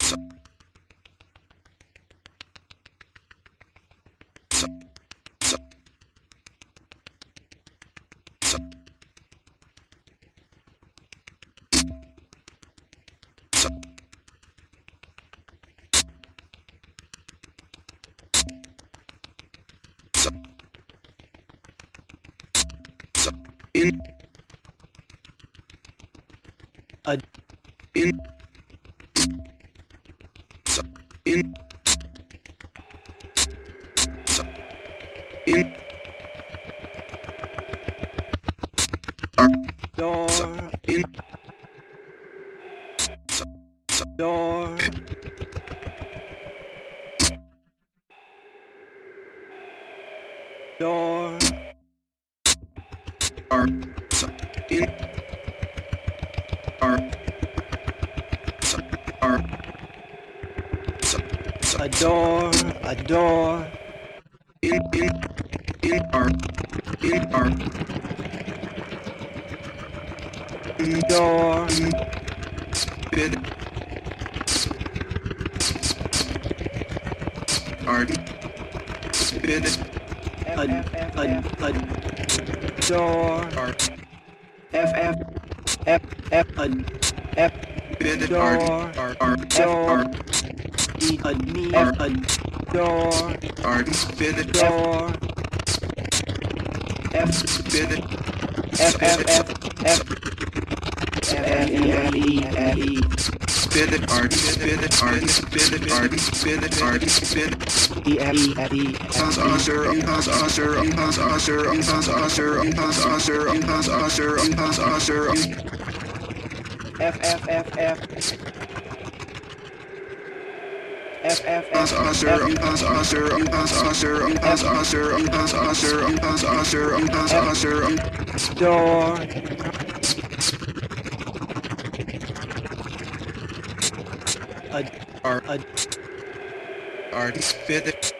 in a in in in door in door door are in are a door in are door bid are bid a door are f a bid door are door a door are bid door bid F bid art bid door art bid